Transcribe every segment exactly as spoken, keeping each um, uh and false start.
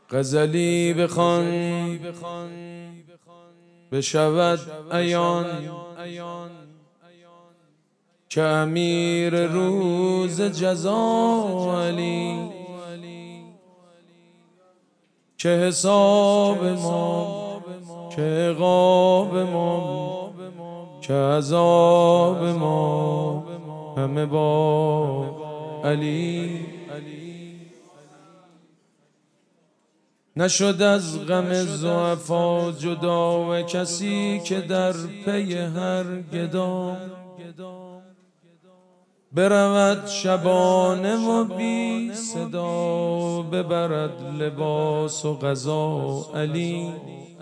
غزلی بخوان بشود عیان که امیر روز جزا علی، که حساب ما، که عقاب ما، که عذاب ما همه با علی. نشد از غم ضعفا جدا و کسی که در پی هر گدا برود شبانه و بی صدا ببرد لباس و غذا علی.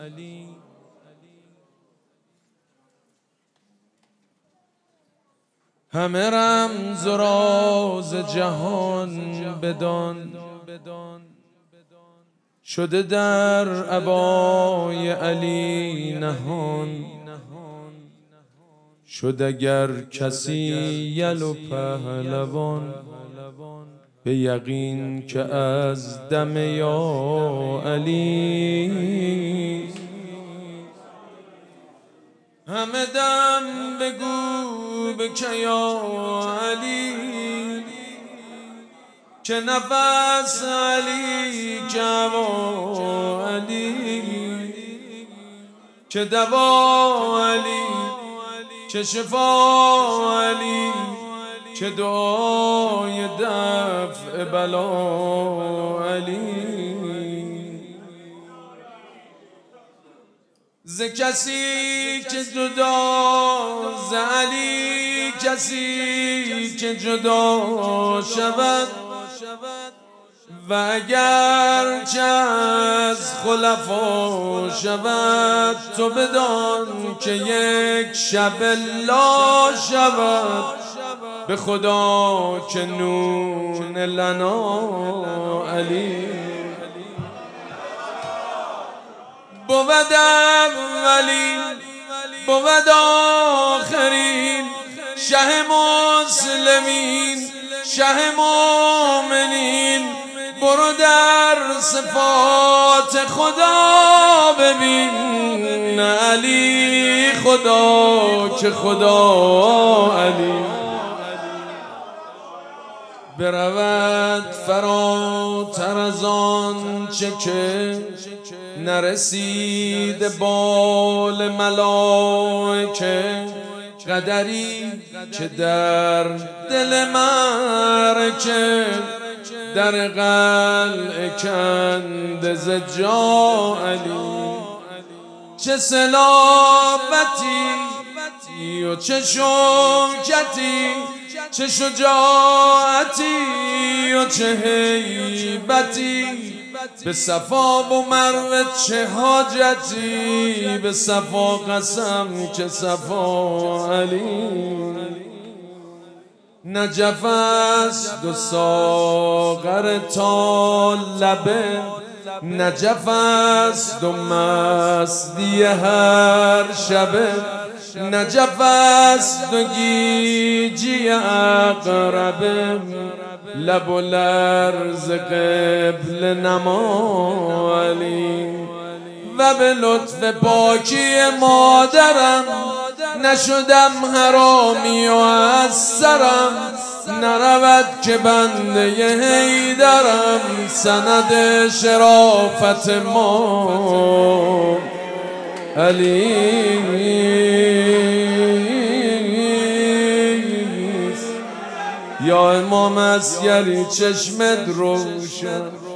همه رمز و راز جهان بدان شده در عبای علی نهان. شد اگر کسی یل و پهلوان به یقین که از دم یا علی. همه دم بگو بکه یا علی، که نفس علی که هوا علی، که دوا علی، که شفا علی، که دعای دفع بلا علی. ز کسی که جدا ز علی کسی که جدا شود و اگر چه از خلفا شود تو بدان که یک شب لا شود به خدا که نون لنا علی. بود اولی بود آخرین شه مسلمین شه مومنین. برو در صفات خدا ببین علی خدا که خدا علی. برود فراتر از آن چه که نرسید بال ملائکه. قدری که در دل مرکه در قلعه کنده ز جا علی. چه صلابتی و چه شوکتی، چه شجاعتی و چه هیبتی، به صفا و مروه چه حاجتی، به صفا قسم که صفا علی. نجف است و ساغر تا لبه، نجف است و مستی هر شبه، نجف است و گیجی اقربه، لب و لرز قبل نما علی. و به لطف پاکی مادرم نشدم حرامی و از سرم نرود که بنده حیدرم سند شرافت ما علی. یا امام عسکری چشمت روشن